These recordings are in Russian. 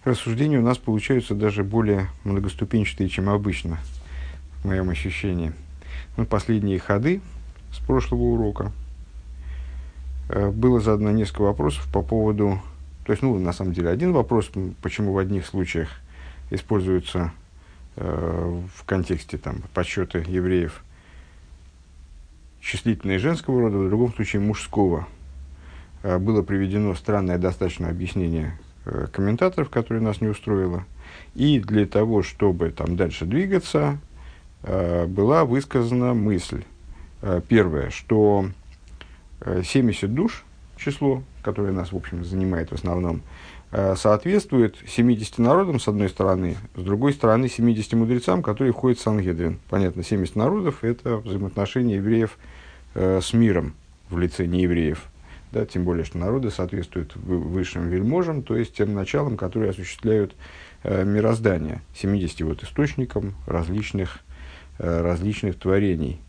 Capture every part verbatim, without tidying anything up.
рассуждения у нас получаются даже более многоступенчатые, чем обычно, в моем ощущении. Ну, последние ходы с прошлого урока э, было задано несколько вопросов по поводу... То есть, ну, на самом деле, один вопрос, почему в одних случаях используются э, в контексте там, подсчета евреев числительные женского рода, в другом случае мужского. Э, было приведено странное достаточно объяснение э, комментаторов, которое нас не устроило. И для того, чтобы там дальше двигаться, э, была высказана мысль. Э, первое, что э, семьдесят душ, число, которое нас, в общем, занимает в основном, э, соответствует семидесяти народам, с одной стороны, с другой стороны, семидесяти мудрецам, которые входят в Сангедрин. Понятно, семьдесят народов – это взаимоотношения евреев э, с миром в лице неевреев. Да, тем более, что народы соответствуют высшим вельможам, то есть тем началам, которые осуществляют э, мироздание, семидесяти вот источникам различных, э, различных творений.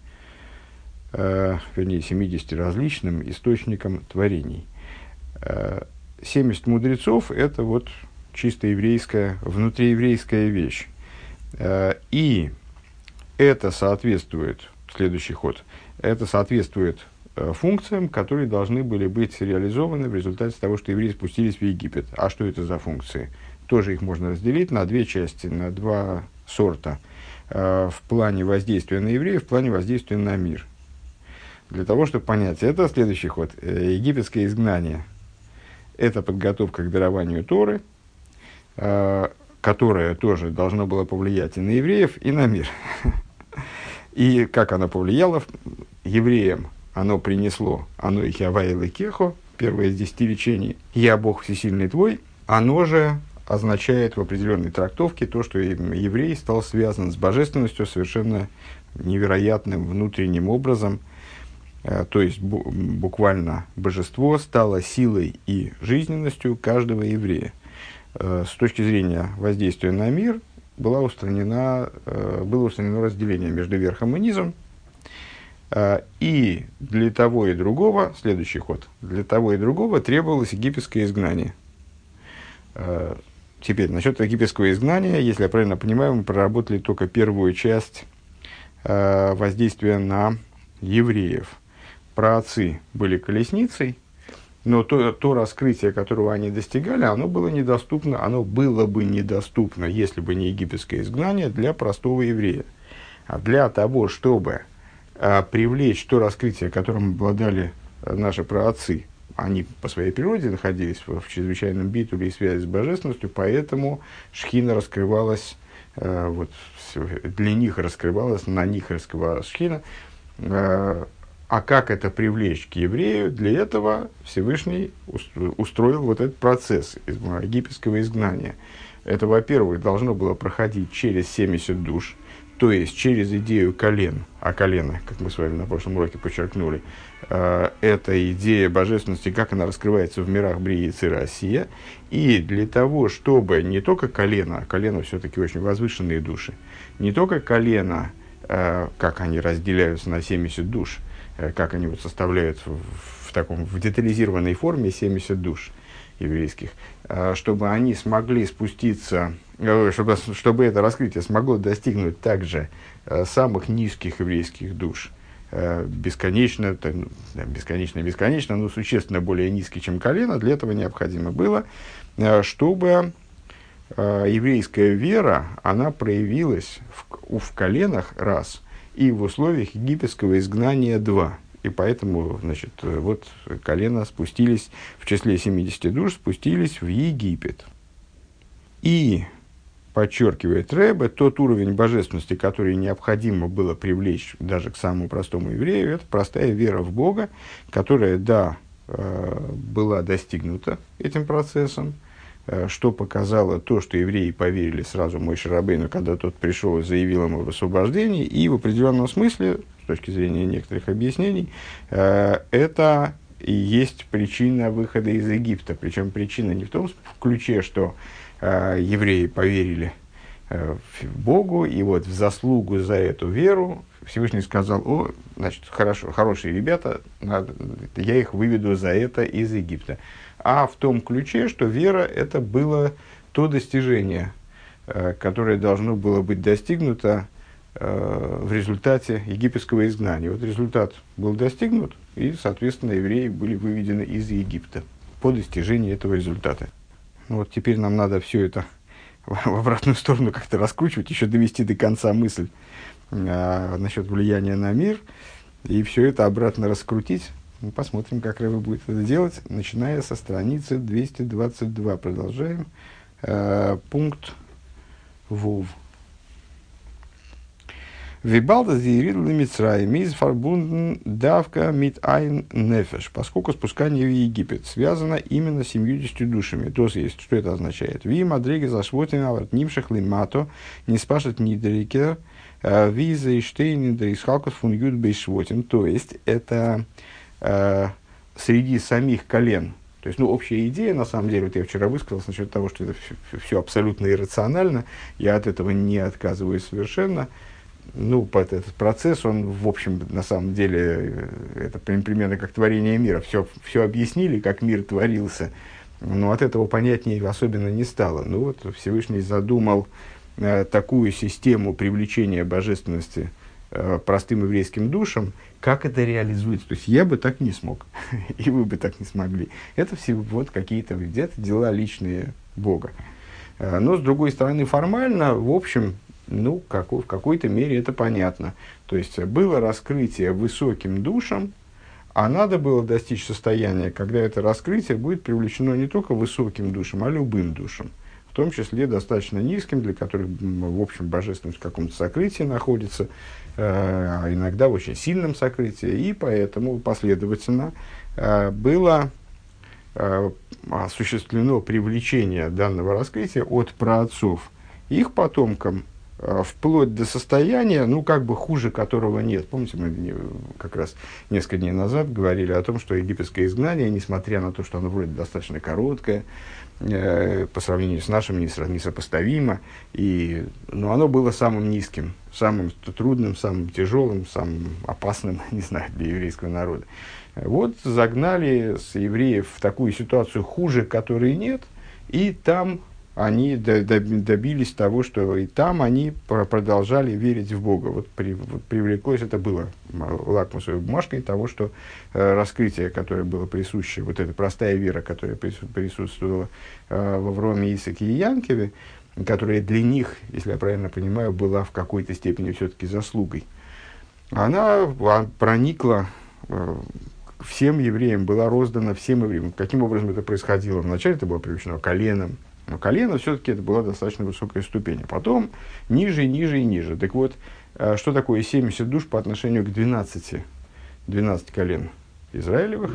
Э, вернее, семидесяти различным источникам творений. Э, семьдесят мудрецов – это вот чисто еврейская, внутриеврейская вещь. Э, и это соответствует, следующий ход, это соответствует э, функциям, которые должны были быть реализованы в результате того, что евреи спустились в Египет. А что это за функции? Тоже их можно разделить на две части, на два сорта. Э, в плане воздействия на евреев, в плане воздействия на мир. Для того, чтобы понять, это следующий ход. Египетское изгнание – это подготовка к дарованию Торы, э, которое тоже должно было повлиять и на евреев, и на мир. И как оно повлияло евреям, оно принесло, оно их яваил и кехо, первое из десяти речений, «Я Бог всесильный твой», оно же означает в определенной трактовке то, что еврей стал связан с божественностью совершенно невероятным внутренним образом. То есть буквально божество стало силой и жизненностью каждого еврея. С точки зрения воздействия на мир была устранена, было устранено разделение между верхом и низом. И для того и другого, следующий ход, для того и другого требовалось египетское изгнание. Теперь, насчет египетского изгнания, если я правильно понимаю, мы проработали только первую часть воздействия на евреев. Праотцы были колесницей, но то, то раскрытие, которого они достигали, оно было недоступно, оно было бы недоступно, если бы не египетское изгнание, для простого еврея. А для того, чтобы а, привлечь то раскрытие, которым обладали наши праотцы, они по своей природе находились в, в чрезвычайном битуле и связи с божественностью, поэтому шхина раскрывалась, а, вот, для них раскрывалась, на них раскрывалась шхина. а, А как это привлечь к еврею? Для этого Всевышний устроил вот этот процесс египетского изгнания. Это, во-первых, должно было проходить через семьдесят душ, то есть через идею колен. А колено, как мы с вами на прошлом уроке подчеркнули, это идея божественности, как она раскрывается в мирах Брии и Цира Осия. И для того, чтобы не только колено, а колено все-таки очень возвышенные души, не только колено, как они разделяются на семьдесят душ, как они вот составляют в, в, таком, в детализированной форме семьдесят душ еврейских, чтобы они смогли спуститься, чтобы, чтобы это раскрытие смогло достигнуть также самых низких еврейских душ, бесконечно, бесконечно, бесконечно, но существенно более низкий, чем колено. Для этого необходимо было, чтобы еврейская вера, она проявилась в, в коленах раз, и в условиях египетского изгнания два. И поэтому, значит, вот колено спустились, в числе семидесяти душ, спустились в Египет. И, подчеркивает Ребе, тот уровень божественности, который необходимо было привлечь даже к самому простому еврею, это простая вера в Бога, которая, да, была достигнута этим процессом, что показало то, что евреи поверили сразу Моше Рабейну, когда тот пришел и заявил ему об освобождении, и в определенном смысле, с точки зрения некоторых объяснений, это и есть причина выхода из Египта. Причем причина не в том ключе, что евреи поверили Богу, и вот в заслугу за эту веру Всевышний сказал: о, значит, хорошо, хорошие ребята, надо, я их выведу за это из Египта. А в том ключе, что вера это было то достижение, э, которое должно было быть достигнуто э, в результате египетского изгнания. Вот результат был достигнут, и, соответственно, евреи были выведены из Египта по достижении этого результата. Ну, вот теперь нам надо все это в обратную сторону как-то раскручивать, еще довести до конца мысль э, насчет влияния на мир, и все это обратно раскрутить. Мы посмотрим, как Рэбе будет это делать, начиная со страницы двести двадцать два. Продолжаем. Э, пункт Вов. Вибалда зиирил лимитсраим из фарбунден давка мит айн нефеш, поскольку спускание в Египет связано именно с семьюдесятью душами. То есть, что это означает? Ви мадреги зашвотин аварт нимших лимато не спашет нидрикер ви заиштейн дрисхалков фун юд бейшвотин. То есть, это э, среди самих колен. То есть, ну, общая идея, на самом деле, вот я вчера высказался насчет того, что это все, все абсолютно иррационально, я от этого не отказываюсь совершенно. Ну, этот процесс, он, в общем, на самом деле, это примерно как творение мира. Все, все объяснили, как мир творился, но от этого понятнее особенно не стало. Ну, вот Всевышний задумал э, такую систему привлечения божественности э, простым еврейским душам. Как это реализуется? То есть, я бы так не смог, и вы бы так не смогли. Это все вот какие-то где-то дела личные Бога. Э, но, с другой стороны, формально, в общем, ну, как, в какой-то мере это понятно. То есть, было раскрытие высоким душам, а надо было достичь состояния, когда это раскрытие будет привлечено не только высоким душам, а любым душам. В том числе достаточно низким, для которых, в общем, божественность в каком-то сокрытии находится, а иногда в очень сильном сокрытии. И поэтому, последовательно, было осуществлено привлечение данного раскрытия от праотцов их потомкам, вплоть до состояния, ну, как бы хуже которого нет. Помните, мы как раз несколько дней назад говорили о том, что египетское изгнание, несмотря на то, что оно вроде достаточно короткое, э, по сравнению с нашим, несопоставимо, и, но оно было самым низким, самым трудным, самым тяжелым, самым опасным, не знаю, для еврейского народа. Вот загнали с евреев в такую ситуацию, хуже которой нет, и там они добились того, что и там они продолжали верить в Бога. Вот, при, вот привлеклось, это было лакмусовой бумажкой того, что э, раскрытие, которое было присуще, вот эта простая вера, которая присутствовала э, в Авроме, Исааке и Янкеве, которая для них, если я правильно понимаю, была в какой-то степени все-таки заслугой, она проникла э, всем евреям, была роздана всем евреям. Каким образом это происходило? Вначале это было привлечено коленом, но колено все-таки это была достаточно высокая ступень. А потом ниже, ниже и ниже. Так вот, что такое семьдесят душ по отношению к двенадцати, двенадцати колен Израилевых,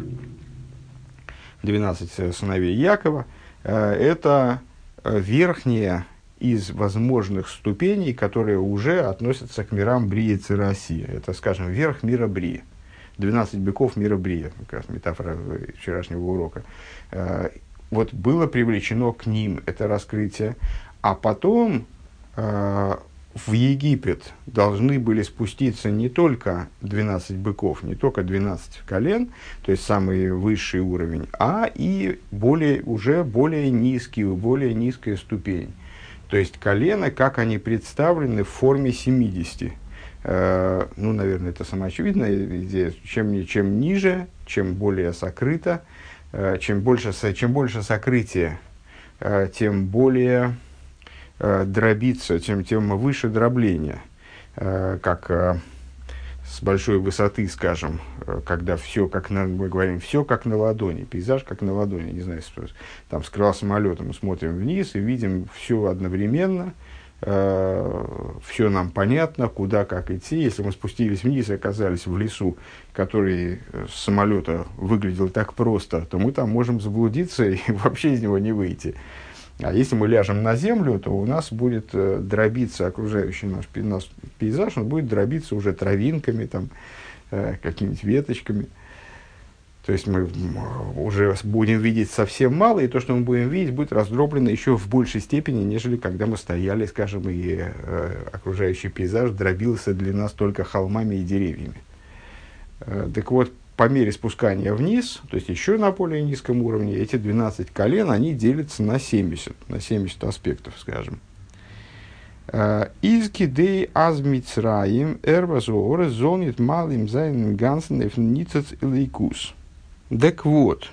двенадцать сыновей Якова? Это верхняя из возможных ступеней, которые уже относятся к мирам Брии Цирасия. Это, скажем, верх мира Брии. двенадцать быков мира Брия, как раз метафора вчерашнего урока. Вот было привлечено к ним это раскрытие, а потом э, в Египет должны были спуститься не только двенадцать быков, не только двенадцать колен, то есть самый высший уровень, а и более, уже более низкий, более низкая ступень. То есть колено, как они представлены в форме семидесяти. Э, ну, наверное, это самоочевидная идея. Чем, чем ниже, чем более сокрыто, Чем больше, чем больше сокрытия, тем более дробиться, тем, тем выше дробление. Как с большой высоты, скажем, когда все, как на, мы говорим, все как на ладони, пейзаж как на ладони. Не знаю, что там с крыла самолета мы смотрим вниз и видим все одновременно. Все нам понятно, куда, как идти. Если мы спустились вниз и оказались в лесу, который с самолета выглядел так просто, то мы там можем заблудиться и вообще из него не выйти. А если мы ляжем на землю, то у нас будет дробиться окружающий наш пейзаж, он будет дробиться уже травинками, там, какими-нибудь веточками. То есть мы уже будем видеть совсем мало, и то, что мы будем видеть, будет раздроблено еще в большей степени, нежели когда мы стояли, скажем, и э, окружающий пейзаж дробился для нас только холмами и деревьями. Э, так вот, по мере спускания вниз, то есть еще на более низком уровне, эти двенадцать колен, они делятся на семьдесят, на семьдесят аспектов, скажем. Из кидей аз Мицраим эрвазоорес зонит малым зайным гансен эфницец илайкус. Так вот,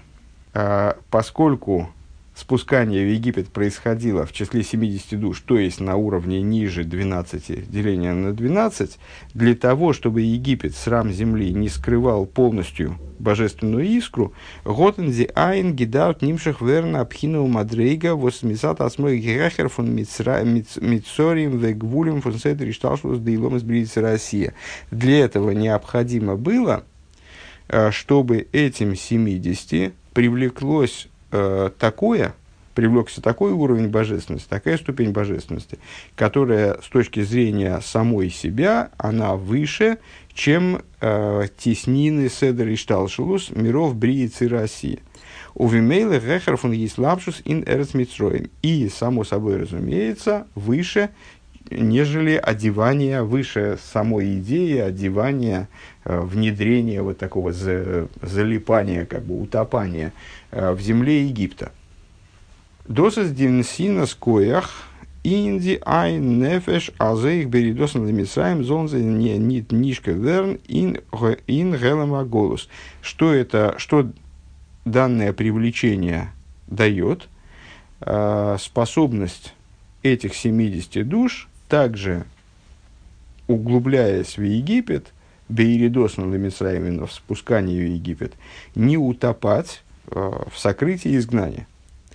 поскольку спускание в Египет происходило в числе семидесяти душ, то есть на уровне ниже двенадцати, деления на двенадцать, для того, чтобы Египет, срам земли, не скрывал полностью божественную искру, готензи айн гидаут нимших верна абхину мадрейга восмисат асмой гехер фон мицорием вегвулем фон седр и шталшлус дейлом из бридицы Россия. Для этого необходимо было, чтобы этим семидесяти привлеклось такое, привлекся такой уровень божественности, такая ступень божественности, которая с точки зрения самой себя, она выше, чем э, теснины Седер и Шталшелус миров Бриицы России. Увимейле гехер фун гислапшус ин эрц Мицроим. И, само собой разумеется, выше, нежели одевание, выше самой идеи одевания, э, внедрения вот такого за, залипания, как бы утопания э, в земле Египта. Досас динсина скоях инди ай нефеш азеих беридосан лемисраим зонзе не нит нишка верн ин ин гелама голос. Что это, что данное привлечение дает? Э, способность этих семидесяти душ, также углубляясь в Египет, бейридосан лемисраим, в спускании в Египет, не утопать э, в сокрытии изгнания.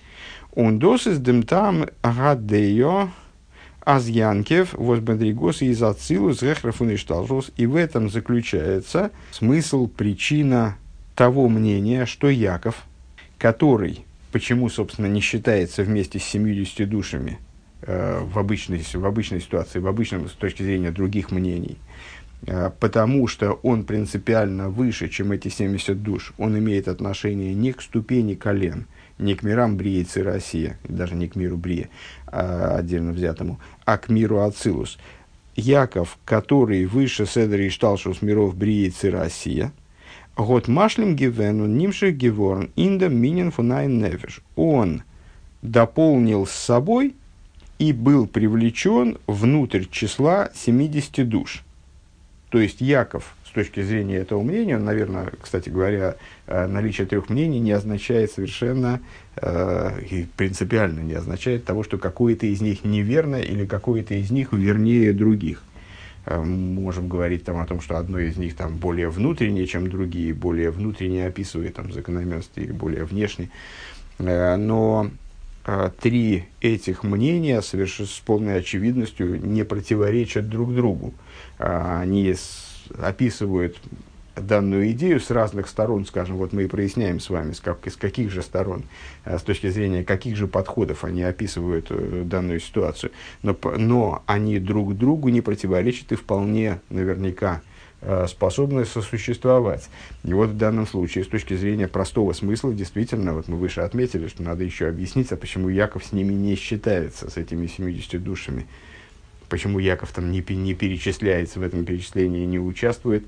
Он досыс демтам гадео азьянкев возбодригос и зацилус гехрафун и шталжус. И в этом заключается смысл, причина того мнения, что Яков, который, почему, собственно, не считается вместе с семьюдесятью душами э, в, обычной, в обычной ситуации, в обычном, с точки зрения других мнений, э, потому что он принципиально выше, чем эти семьдесят душ, он имеет отношение не к ступени колен, не к мирам Бриицы Россия, даже не к миру Брия, а отдельно взятому, а к миру Ацилус. Яков, который выше Седер и Шталшус миров Бриицы Россия, год машлим гивену нимших геворн инда минин фунайн нефеш. Он дополнил с собой и был привлечен внутрь числа семидесяти душ. То есть Яков, с точки зрения этого мнения, наверное, кстати говоря, наличие трех мнений не означает совершенно э, и принципиально не означает того, что какое-то из них неверно или какое-то из них вернее других. Э, можем говорить там, о том, что одно из них там, более внутреннее, чем другие, более внутренне описывает там, закономерности или более внешне. Э, но э, три этих мнения совершенно с полной очевидностью не противоречат друг другу. Э, они с, описывают данную идею с разных сторон, скажем, вот мы и проясняем с вами, с, как, с каких же сторон, с точки зрения каких же подходов они описывают э, данную ситуацию, но, но они друг другу не противоречат и вполне наверняка э, способны сосуществовать. И вот в данном случае, с точки зрения простого смысла, действительно, вот мы выше отметили, что надо еще объяснить, а почему Яков с ними не считается, с этими семьюдесятью душами, почему Яков там не, не перечисляется в этом перечислении, не участвует.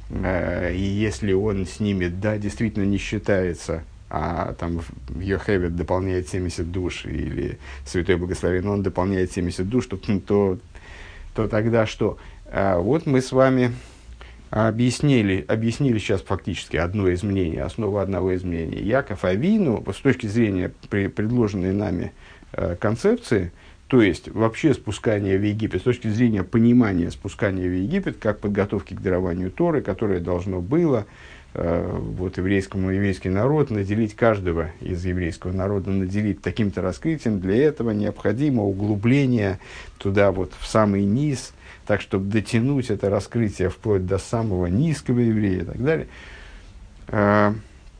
И если он с ними, да, действительно не считается, а там Йохевед дополняет семьдесят душ, или Святой Благословен, он дополняет семьдесят душ, то, то, то тогда что? А вот мы с вами объяснили, объяснили сейчас фактически одно из мнений, основу одного из мнений. Яков Авину, с точки зрения при, предложенной нами э, концепции, то есть, вообще спускание в Египет, с точки зрения понимания спускания в Египет, как подготовки к дарованию Торы, которое должно было э, вот, еврейскому, еврейский народ наделить, каждого из еврейского народа наделить таким-то раскрытием, для этого необходимо углубление туда, вот, в самый низ, так, чтобы дотянуть это раскрытие вплоть до самого низкого еврея и так далее. Э,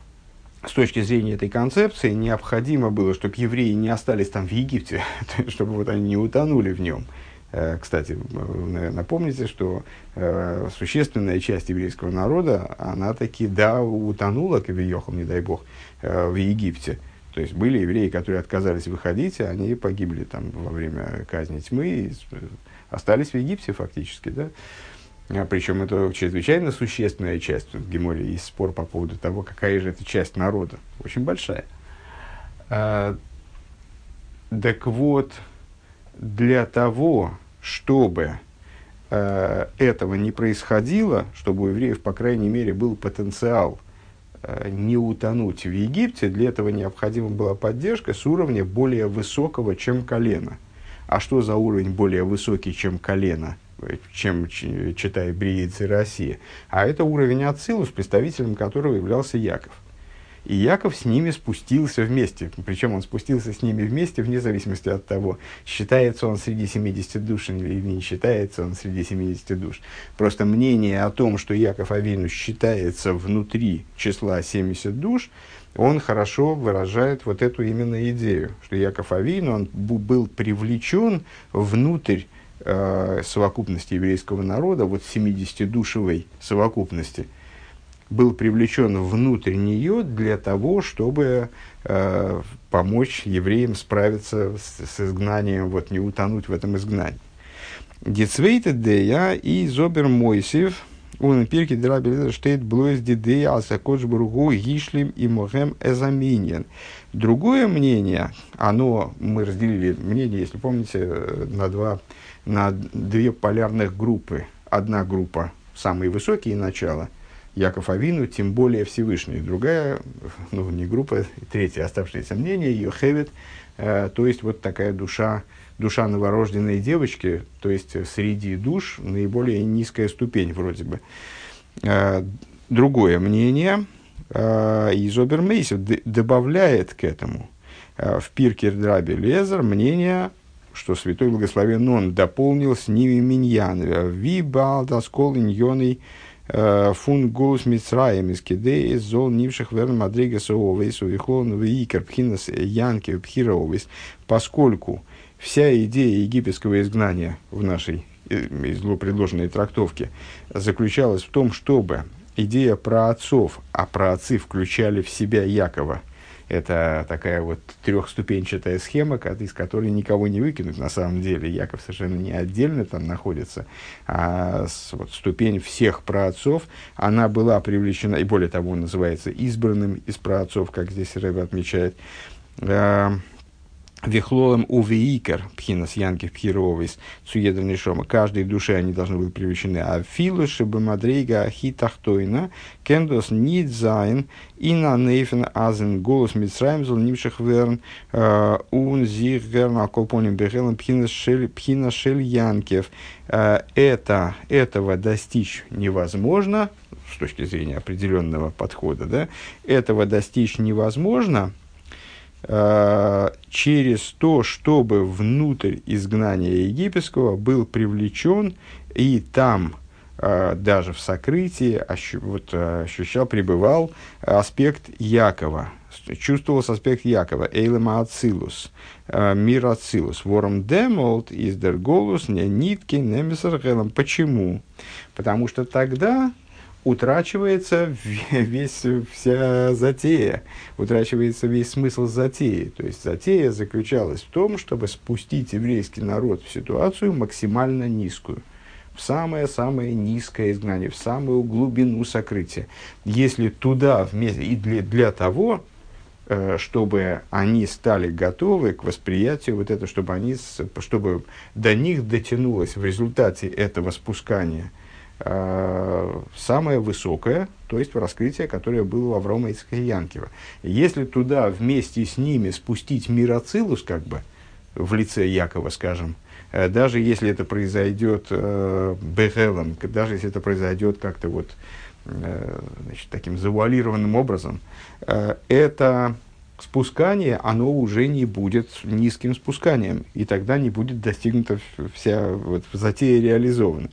С точки зрения этой концепции необходимо было, чтобы евреи не остались там в Египте, чтобы вот они не утонули в нем. Кстати, наверное, помните, что э, существенная часть еврейского народа, она таки, да, утонула, кавиехал, не дай бог, э, в Египте. То есть были евреи, которые отказались выходить, а они погибли там во время казни тьмы, и остались в Египте фактически, да. А, причем это чрезвычайно существенная часть. В Геморе есть спор по поводу того, какая же это часть народа. Очень большая. А, так вот, для того, чтобы э, этого не происходило, чтобы у евреев, по крайней мере, был потенциал э, не утонуть в Египте, для этого необходима была поддержка с уровня более высокого, чем колено. А что за уровень более высокий, чем колено, чем читая Бриец и Россия? А это уровень Ацилус, представителем которого являлся Яков. И Яков с ними спустился вместе. Причем он спустился с ними вместе, вне зависимости от того, считается он среди семидесяти душ или не считается он среди семидесяти душ. Просто мнение о том, что Яков Авину считается внутри числа семидесяти душ, он хорошо выражает вот эту именно идею, что Яков Авину, он был привлечен внутрь э, совокупности еврейского народа, вот семидесятидушевой совокупности, был привлечен внутрь нее для того, чтобы э, помочь евреям справиться с, с изгнанием, вот, не утонуть в этом изгнании. Дицвейте дея и зобер Мойсев, он пирки драбель штейт блоис дидея асакодж бургу гишлим и мохем эзаминьен. Другое мнение, оно, мы разделили мнение, если помните, на, два, на две полярных группы. Одна группа самые высокие начала, Яков Авину, тем более Всевышний. Другая, ну, не группа, третье оставшееся мнение, Йохевет, э, то есть вот такая душа, душа новорожденной девочки, то есть среди душ наиболее низкая ступень вроде бы. Э, другое мнение, э, из Обермейсев добавляет к этому э, в Пиркер Драби Лезер мнение, что Святой Благословен Он дополнил с ними миньян. Ви балдаскол иньоный фун голос Мицраем из Кидеи зол нивших верн Мадрига Соовейс увихлон виикер пхинас янки пхировейс, поскольку вся идея египетского изгнания в нашей предложенной трактовке заключалась в том, чтобы идея праотцов, а праотцы включали в себя Якова. Это такая вот трехступенчатая схема, из которой никого не выкинуть на самом деле. Яков совершенно не отдельно там находится, а вот ступень всех праотцов, она была привлечена, и более того, он называется избранным из праотцов, как здесь Ребе отмечает, Вихлолом увеикер, пхинас янкив пхировис, цуедр шома. Каждой душе они должны быть привлечены. А филу шибы мадрейга хитахтойна, кендос нидзайн, и на нейфен азен голос митсраем зол нимших верн, ун зих верн аколпоним бехелом пхинас шель янкев. Это, этого достичь невозможно, с точки зрения определенного подхода, да, этого достичь невозможно, через то, чтобы внутрь изгнания египетского был привлечен и там, даже в сокрытии, ощу, вот, ощущал, пребывал аспект Якова, чувствовался аспект Якова, эйлема ацилус, мир ацилус, вором демолт из дер голус нитки немесар гелом. Почему? Потому что тогда утрачивается весь, вся затея, утрачивается весь смысл затеи. То есть затея заключалась в том, чтобы спустить еврейский народ в ситуацию максимально низкую, в самое-самое низкое изгнание, в самую глубину сокрытия. Если туда вместе, и для, для того, чтобы они стали готовы к восприятию вот это, чтобы, они, чтобы до них дотянулось в результате этого спускания самое высокое, то есть в раскрытие, которое было у Аврома, Ицхака и Янкива. Если туда вместе с ними спустить мир Ацилус, как бы, в лице Якова, скажем, даже если это произойдет э, бехелом, даже если это произойдет как-то вот, э, значит, таким завуалированным образом, э, это спускание, оно уже не будет низким спусканием, и тогда не будет достигнута вся вот, затея реализована.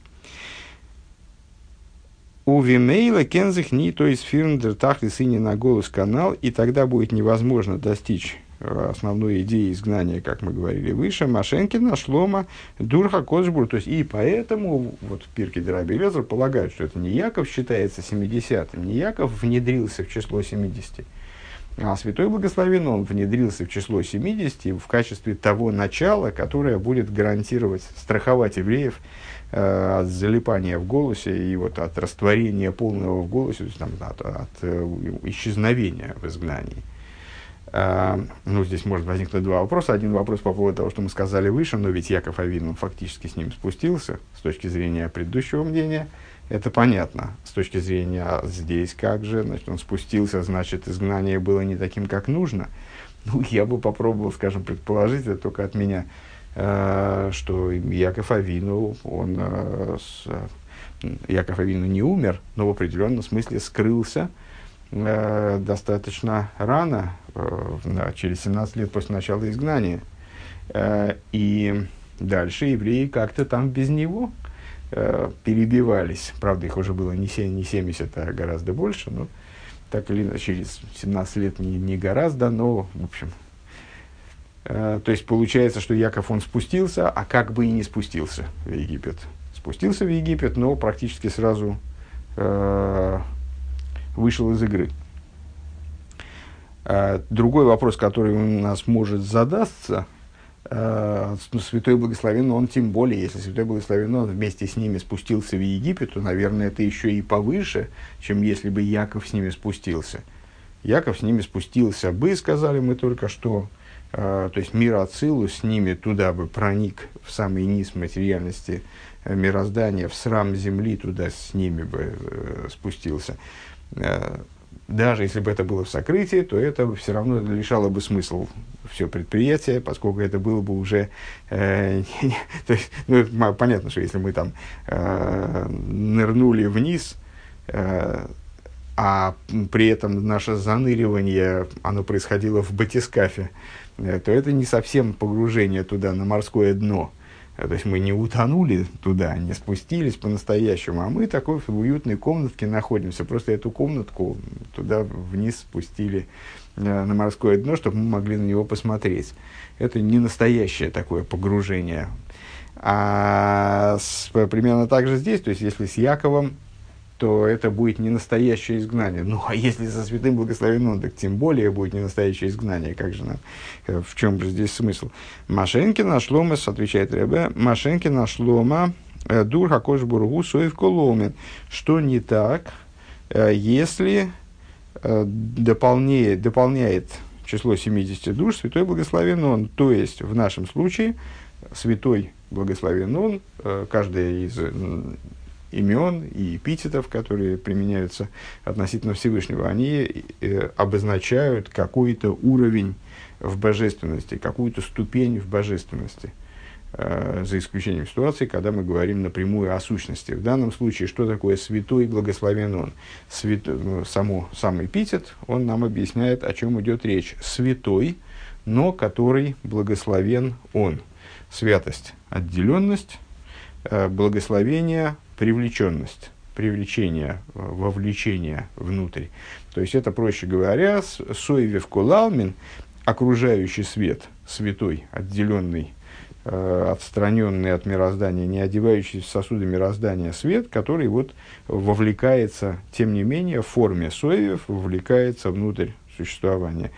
У Вимейла Кензих ни, то есть фирндер тахли сыне на голос канал, и тогда будет невозможно достичь основной идеи изгнания, как мы говорили выше, Машенкина, Шлома, Дурха, Козбур. То есть, и поэтому вот Пиркей Раби Элиэзер полагают, что это не Яков считается семидесятым, не Яков внедрился в число семидесяти, А святой благословен он внедрился в число семидесяти в качестве того начала, которое будет гарантировать, страховать евреев э, от залипания в голосе и вот от растворения полного в голосе, то есть, там, от, от э, исчезновения в изгнании. Э, ну, здесь может возникнуть два вопроса. Один вопрос по поводу того, что мы сказали выше, но ведь Яков Авину фактически с ним спустился с точки зрения предыдущего мнения. Это понятно. С точки зрения а здесь как же, значит, он спустился, значит, изгнание было не таким, как нужно. Ну, я бы попробовал, скажем, предположить, это только от меня, э, что Яков Авину, он, э, с, Яков Авину не умер, но в определенном смысле скрылся э, достаточно рано, э, через семнадцать лет после начала изгнания. Э, и дальше евреи как-то там без него перебивались. Правда, их уже было не семьдесят, а гораздо больше, но так или иначе, через семнадцать лет не, не гораздо, но, в общем. Э, то есть, получается, что Яков, он спустился, а как бы и не спустился в Египет. Спустился в Египет, но практически сразу э, вышел из игры. Э, другой вопрос, который у нас может задаться, ну, святой благословен он, тем более, если святой благословен он вместе с ними спустился в Египет, то, наверное, это еще и повыше, чем если бы Яков с ними спустился. Яков с ними спустился бы, сказали мы только что, э, то есть мир Ацилус с ними туда бы проник в самый низ материальности э, мироздания, в срам земли туда с ними бы э, спустился. Э, Даже если бы это было в сокрытии, то это все равно лишало бы смысла все предприятие, поскольку это было бы уже... Э, то есть, ну, понятно, что если мы там э, нырнули вниз, э, а при этом наше заныривание, оно происходило в батискафе, э, то это не совсем погружение туда, на морское дно. То есть мы не утонули туда, не спустились по-настоящему, а мы такой в уютной комнатке находимся. Просто эту комнатку туда вниз спустили э, на морское дно, чтобы мы могли на него посмотреть. Это не настоящее такое погружение. А с, примерно так же здесь, то есть если с Яковом, то это будет не настоящее изгнание. Ну, а если со святым благословенным, так тем более будет не настоящее изгнание. Как же нам, в чем же здесь смысл? Машенкина шлома, отвечает Ребе, Машенкина шлома дур хакош бургу соев коломен. Что не так, если дополняет, дополняет число семидесяти душ святой благословен он. То есть, в нашем случае, святой благословен он, каждая из имен и эпитетов, которые применяются относительно Всевышнего, они э, обозначают какой-то уровень в божественности, какую-то ступень в божественности, э, за исключением ситуации, когда мы говорим напрямую о сущности. В данном случае, что такое святой благословен он? Свято, ну, само, сам эпитет, он нам объясняет, о чем идет речь. Святой, но который благословен он. Святость – отделенность, э, благословение – привлеченность, привлечение, вовлечение внутрь. То есть это, проще говоря, соевев колалмин, окружающий свет, святой, отделенный, э, отстраненный от мироздания, не одевающийся в сосуды мироздания свет, который вот вовлекается, тем не менее, в форме соевев, вовлекается внутрь существования.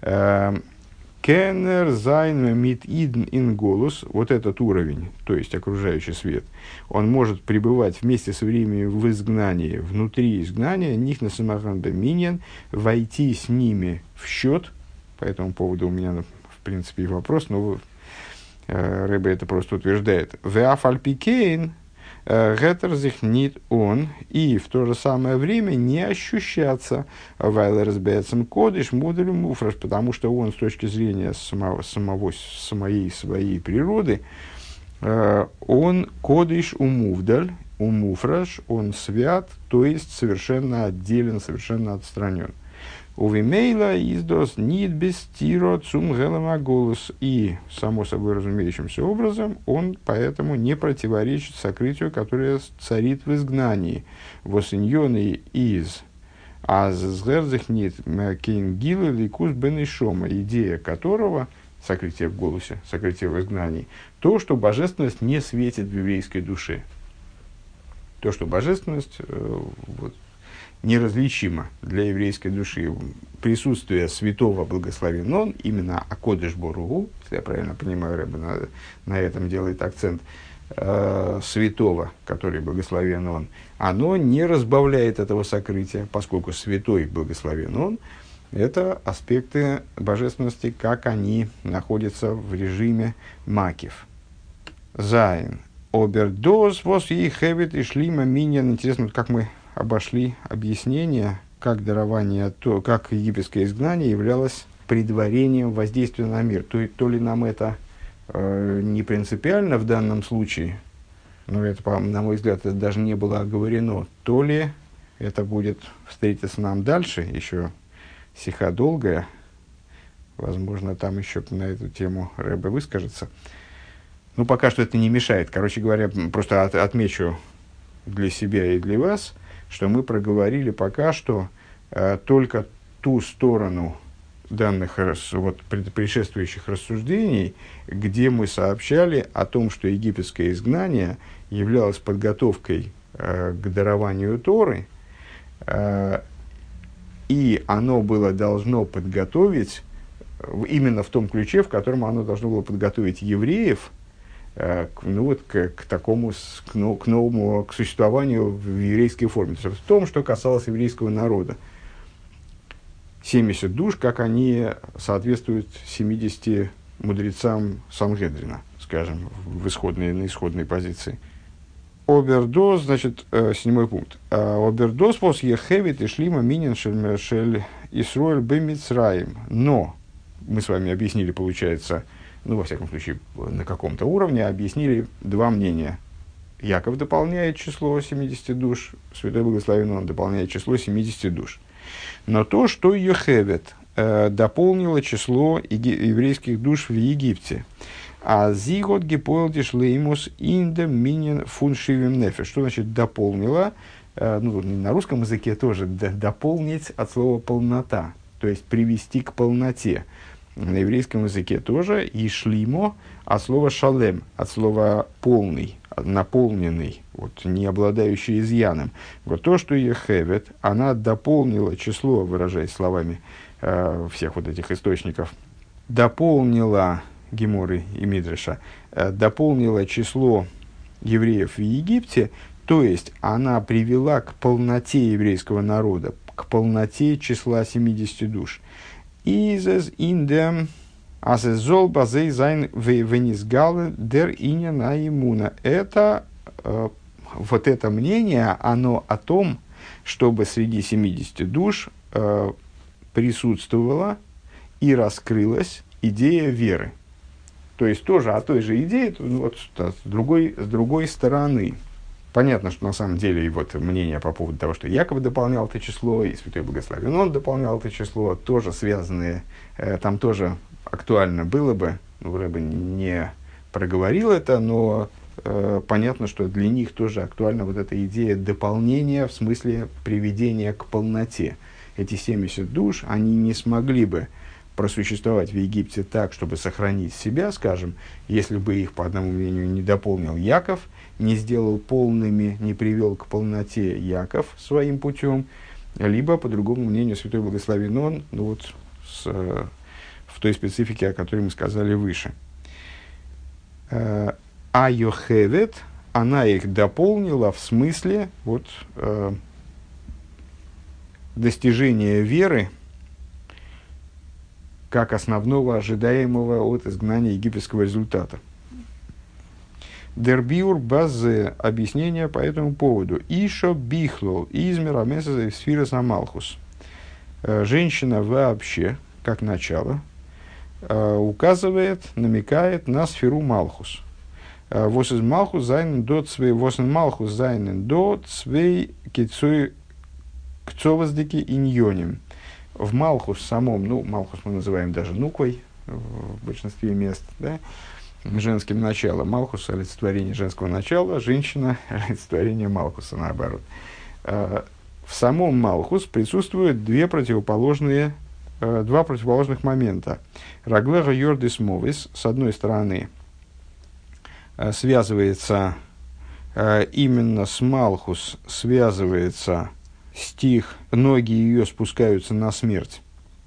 Кеннер зайн мит идн ин голос, вот этот уровень, то есть окружающий свет, он может пребывать вместе с временем в изгнании, внутри изгнания, них на самахан беминьян, войти с ними в счет. По этому поводу у меня, в принципе, и вопрос, но э, Ребе это просто утверждает. Веафальпикейн гетер зихнит он, и в то же самое время не ощущаться вайлерсбецем кодыш мудрым муфраш, потому что он с точки зрения самого, самого самой своей природы, он кодыш умувдаль, умуфраш, он свят, то есть совершенно отделен, совершенно отстранен. Увимейла издос нит без тиро цум голос. И, само собой разумеющимся образом, он поэтому не противоречит сокрытию, которое царит в изгнании. Восиньоны из азгерзых нит кейнгилы ликус бенешома, идея которого, сокрытие в голосе, сокрытие в изгнании, то, что божественность не светит в еврейской душе. То, что божественность... Э, вот, неразличимо для еврейской души. Присутствие святого благословен он, именно Акодеш Боругу, если я правильно понимаю, Рэбе на, на этом делает акцент, э, святого, который благословен он, оно не разбавляет этого сокрытия, поскольку святой благословен он, это аспекты божественности, как они находятся в режиме макив. Зайн. Обердоз, вос и хевит и шлима миньян. Интересно, как мы обошли объяснение, как дарование, то, как египетское изгнание являлось предварением воздействия на мир. То, то ли нам это э, не принципиально в данном случае, но это, на мой взгляд, это даже не было оговорено, то ли это будет встретиться нам дальше, еще сиха долгая, возможно, там еще на эту тему Рэбе выскажется. Ну, пока что это не мешает. Короче говоря, просто от, отмечу для себя и для вас, что мы проговорили пока что э, только ту сторону данных вот, предшествующих рассуждений, где мы сообщали о том, что египетское изгнание являлось подготовкой э, к дарованию Торы, э, и оно было должно подготовить, именно в том ключе, в котором оно должно было подготовить евреев, к, ну, вот, к, к такому, к, ну, к новому, к существованию в еврейской форме. То есть, в том, что касалось еврейского народа. семьдесят душ, как они соответствуют семидесяти мудрецам Сангедрина, скажем, в исходной, на исходной позиции. Обердоз, значит, э, седьмой пункт. Обердоз пос ехевит и шлима минин шель Исруэль бемицраим. Но, мы с вами объяснили, получается, ну, во всяком случае, на каком-то уровне, объяснили два мнения. Яков дополняет число семидесяти душ, Святой Благословен он дополняет число семидесяти душ. Но то, что Йохевет э, дополнило число еги- еврейских душ в Египте, а зигот гипоэлдиш леймус инде минин фуншивим нефе. Что значит дополнила? Э, ну, на русском языке тоже д- дополнить от слова полнота, то есть привести к полноте. На еврейском языке тоже и шлимо от слова шалем, от слова полный, наполненный, вот, не обладающий изъяном. Вот то, что Ехевет, она дополнила число, выражаясь словами э, всех вот этих источников, дополнила Геморы и Мидреша, э, дополнила число евреев в Египте, то есть она привела к полноте еврейского народа, к полноте числа семидесяти душ. Изес индем асезол базей зайн венизгалы дер иня на имуна. Это э, вот это мнение, оно о том, чтобы среди семидесяти душ э, присутствовала и раскрылась идея веры. То есть тоже о той же идее, вот, с, другой, с другой стороны. Понятно, что на самом деле и вот мнение по поводу того, что Яков дополнял это число, и Святой Благословен он дополнял это число, тоже связанные, э, там тоже актуально было бы, ну, Рэбе не проговорил это, но э, понятно, что для них тоже актуальна вот эта идея дополнения в смысле приведения к полноте. Эти семьдесят душ, они не смогли бы просуществовать в Египте так, чтобы сохранить себя, скажем, если бы их, по одному мнению, не дополнил Яков, не сделал полными, не привел к полноте Яков своим путем, либо, по другому мнению, Святой Благословен он, ну вот, с, в той специфике, о которой мы сказали выше. А Йохевет, она их дополнила в смысле вот, э, достижения веры как основного ожидаемого от изгнания египетского результата. Дербиур базе, объяснение по этому поводу. Ишо бихлол измера месяца сфира самалхус. Женщина вообще, как начало, указывает, намекает на сферу малхус. Вос из малхус зайнен дот свей, вос из малхус зайнен дот свей кицуй кцоваздыки иньоним. В малхус самом, ну, малхус мы называем даже нуквой в большинстве мест, да, женским началом. Малхус – олицетворение женского начала, женщина – олицетворение Малхуса, наоборот. В самом Малхус присутствуют две противоположные, два противоположных момента. Раглега Йордис Мовис, с одной стороны, связывается именно с Малхус, связывается стих «Ноги ее спускаются на смерть».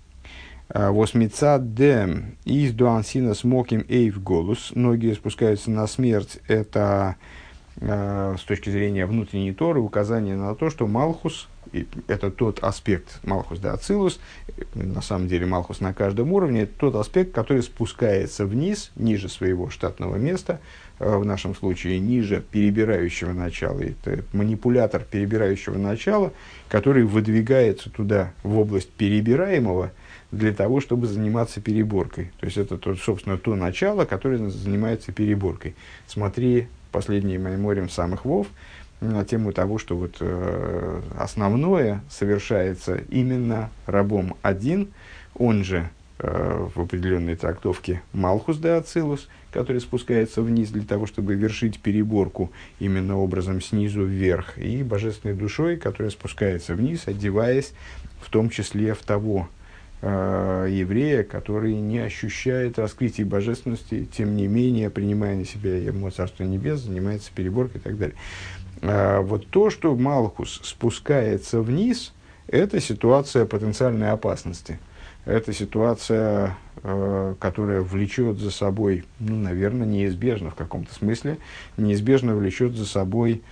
«Восмица дем из дуансина смоким эйв голос». «Ноги спускаются на смерть» — это с точки зрения внутренней Торы указание на то, что Малхус — это тот аспект, Малхус де Ацилус, на самом деле Малхус на каждом уровне, это тот аспект, который спускается вниз, ниже своего штатного места, в нашем случае ниже перебирающего начала. Это манипулятор перебирающего начала, который выдвигается туда, в область перебираемого, для того, чтобы заниматься переборкой. То есть это, то, собственно, то начало, которое занимается переборкой. Смотри последний майморим самых вов на тему того, что вот, э, основное совершается именно рабом один, он же э, в определенной трактовке Малхус де Ацилус, который спускается вниз для того, чтобы вершить переборку именно образом снизу вверх, и божественной душой, которая спускается вниз, одеваясь в том числе в того еврея, который не ощущает раскрытия божественности, тем не менее, принимая на себя ему Царство Небес, занимается переборкой и так далее. А вот то, что Малхус спускается вниз, это ситуация потенциальной опасности. Это ситуация, которая влечет за собой, ну, наверное, неизбежно в каком-то смысле, неизбежно влечет за собой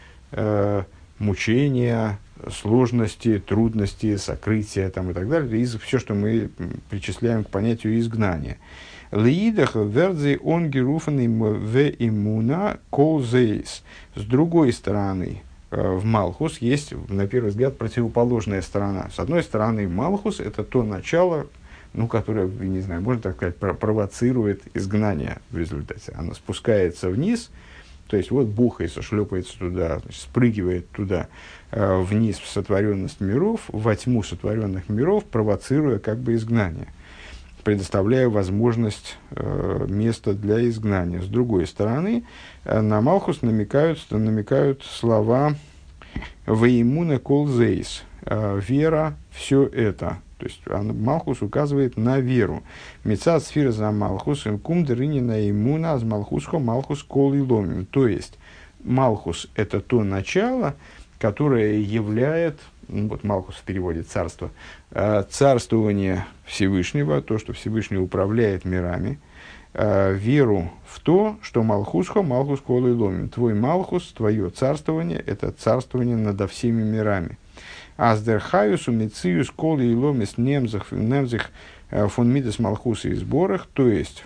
мучения, сложности, трудности, сокрытия там, и так далее, из все, что мы причисляем к понятию изгнания. Лиидах вердзи он геруфаным в иммуна колзейс. С другой стороны, в Малхус есть, на первый взгляд, противоположная сторона. С одной стороны, Малхус — это то начало, ну, которое, не знаю, можно так сказать, провоцирует изгнание в результате. Оно спускается вниз, то есть вот бухается, шлепается туда, значит, спрыгивает туда, э, вниз в сотворенность миров, во тьму сотворенных миров, провоцируя как бы изгнание, предоставляя возможность э, места для изгнания. С другой стороны, э, на Малхус намекают, намекают слова «Ваимуна колзейс» э, «вера – все это». То есть Малхус указывает на веру. Мецад сфира за Малхус, инкум дрыни на иммуна, аз Малхусхо, Малхус кол и ломим. То есть Малхус — это то начало, которое являет, ну, вот Малхус в переводе царство, царствование Всевышнего, то, что Всевышний управляет мирами, веру в то, что Малхусхо, Малхус кол и ломим. Твой Малхус, твое царствование — это царствование над всеми мирами. Аздерхаюс умециюс коли и ломис немзах немзах фон мидас малхуса и сборах, то есть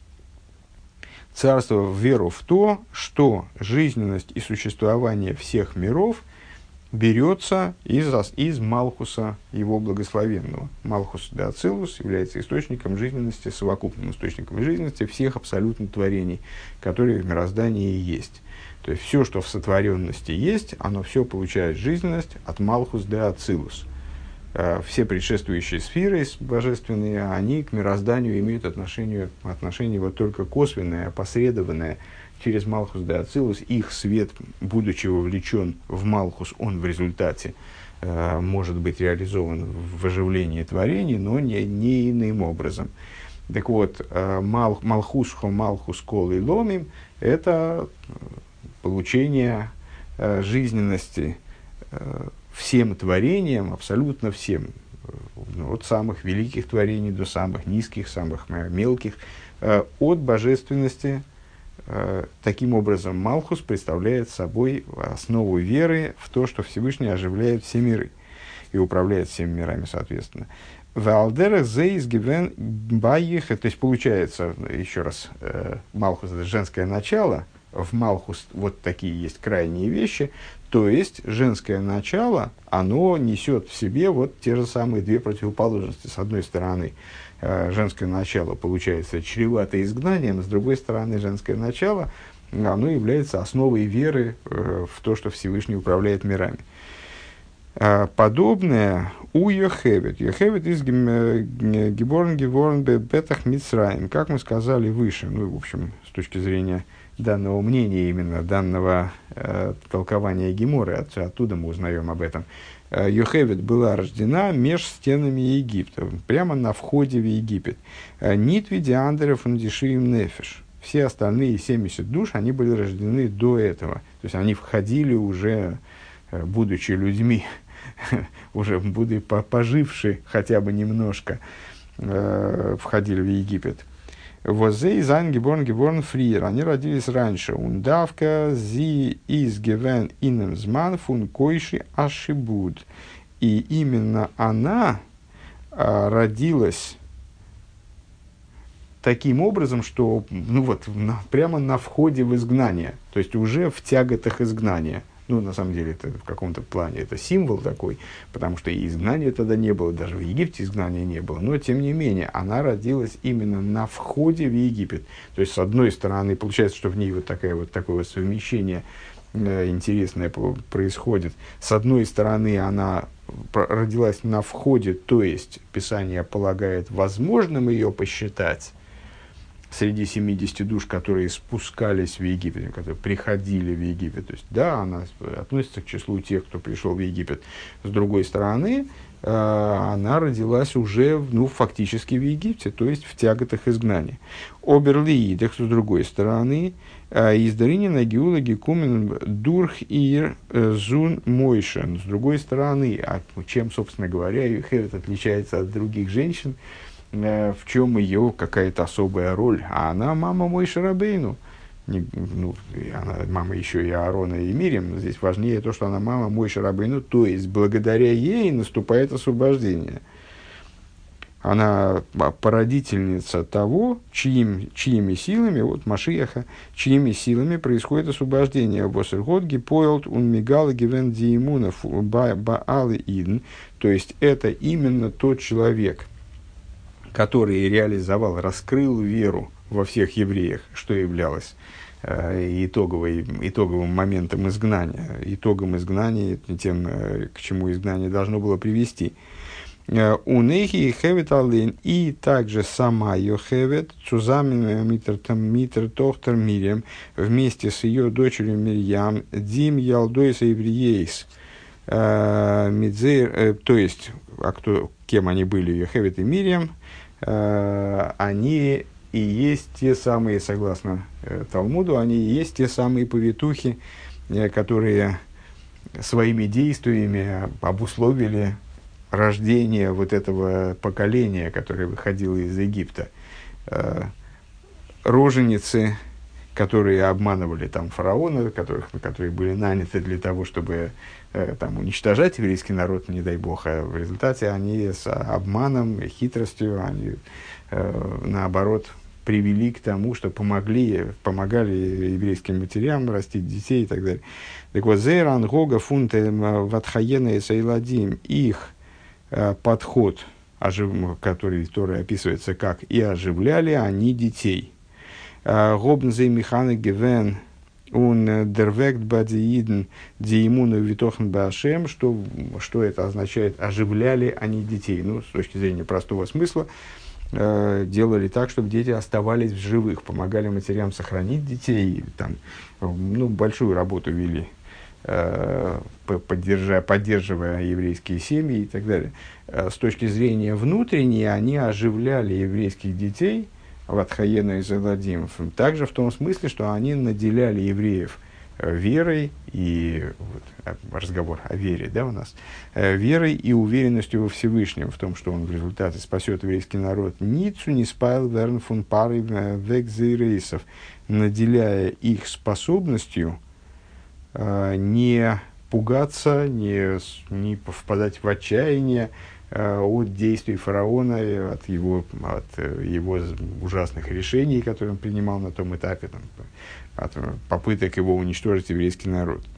царство в веру в то, что жизненность и существование всех миров берется из, из Малхуса, его благословенного. Малхус де Ацилус является источником жизненности, совокупным источником жизненности всех абсолютно творений, которые в мироздании есть. То есть все, что в сотворенности есть, оно все получает жизненность от Малхус де Ацилус. Все предшествующие сферы божественные, они к мирозданию имеют отношение, отношение вот только косвенное, опосредованное через Малхус де Ацилус. Их свет, будучи вовлечен в Малхус, он в результате э, может быть реализован в оживлении творений, но не, не иным образом. Так вот, э, мал, Малхусхо, Малхус кол и ломим — это получение э, жизненности э, всем творениям, абсолютно всем, э, от самых великих творений до самых низких, самых э, мелких, э, от божественности. Э, таким образом, Малхус представляет собой основу веры в то, что Всевышний оживляет все миры и управляет всеми мирами, соответственно. Валдерах зейс гивен баих, то есть получается, еще раз, э, Малхус — это женское начало. В Малхус вот такие есть крайние вещи, то есть женское начало, оно несет в себе вот те же самые две противоположности. С одной стороны, э, женское начало получается чревато изгнанием, с другой стороны, женское начало, оно является основой веры э, в то, что Всевышний управляет мирами. Э, подобное у Йохевет. Йохевет из Геборн Геворн Бетах Мицраим. Как мы сказали выше, ну, в общем, с точки зрения данного мнения, именно данного э, толкования Геморы, от, оттуда мы узнаем об этом. Э, Йохевет была рождена меж стенами Египта, прямо на входе в Египет. Нитви диандеров ундишиим нефиш. Все остальные семьдесят душ, они были рождены до этого. То есть они входили уже, э, будучи людьми, уже будучи поживши хотя бы немножко, э, входили в Египет. Возей зайн геборн геборн фриер. Они родились раньше. Ундавка зи из гевен инем зман фун койши ашибуд. И именно она а, родилась таким образом, что ну вот, на, прямо на входе в изгнание, то есть уже в тяготах изгнания. Ну, на самом деле, это в каком-то плане это символ такой, потому что и изгнания тогда не было, даже в Египте изгнания не было. Но, тем не менее, она родилась именно на входе в Египет. То есть, с одной стороны, получается, что в ней вот, такая, вот такое вот совмещение э, интересное происходит. С одной стороны, она родилась на входе, то есть, Писание полагает возможным ее посчитать среди семидесяти душ, которые спускались в Египет, которые приходили в Египет. То есть, да, она относится к числу тех, кто пришел в Египет. С другой стороны, э, она родилась уже, ну, фактически в Египте, то есть в тяготах изгнания. Оберлиидах, с другой стороны, из Даринина Геула Гекумен Дурх Ир Зун Мойшен. С другой стороны, а чем, собственно говоря, Йохевед отличается от других женщин, в чем ее какая-то особая роль. А она мама Мойше Рабейну. Не, ну, она мама еще и Аарона и Мирьям. Здесь важнее то, что она мама Мойше Рабейну, то есть благодаря ей наступает освобождение. Она породительница того, чьим, чьими силами, вот Машиаха, чьими силами происходит освобождение. Босерготги поэлт ун мигала гивен диимунов баалы идн. То есть это именно тот человек, который реализовал, раскрыл веру во всех евреях, что являлось э, итоговой, итоговым моментом изгнания, итогом изгнания, тем, э, к чему изгнание должно было привести. У Нехи Хевет Аллин и также сама Йохевет, Цузамин Митр Тохтер Мирьям, вместе с ее дочерью Мирьям, Дим Ялдойса Евреейс, Мидзейр, то есть, а кто, кем они были, Йохевет и Мирьям, они и есть те самые, согласно Талмуду, они и есть те самые повитухи, которые своими действиями обусловили рождение вот этого поколения, которое выходило из Египта. Роженицы, которые обманывали там фараона, которых, которые были наняты для того, чтобы там, уничтожать еврейский народ, не дай бог, а в результате они с обманом и хитростью, они, э, наоборот, привели к тому, что помогли, помогали еврейским матерям растить детей и так далее. Так вот, Зейран Гога фунте Ватхаена и Сайладим, их э, подход, ожив... который, который описывается как «и оживляли они детей». Гобнзей механик гевен он дервект бадиидн диимуну витохн башем, что что это означает? Оживляли они детей. Ну, с точки зрения простого смысла, э, делали так, чтобы дети оставались в живых, помогали матерям сохранить детей, там, ну, большую работу вели, э, поддерживая, поддерживая еврейские семьи и так далее. Э, с точки зрения внутренней, они оживляли еврейских детей, Ватхаена и Заладим, также в том смысле, что они наделяли евреев верой, и вот, разговор о вере, да, у нас, верой и уверенностью во Всевышнем, в том, что он в результате спасет еврейский народ. Ницу не спайл верн фун пары векзейрейсов, наделяя их способностью э, не пугаться, не, не впадать в отчаяние от действий фараона, от его, от его ужасных решений, которые он принимал на том этапе, там, от попыток его уничтожить еврейский народ.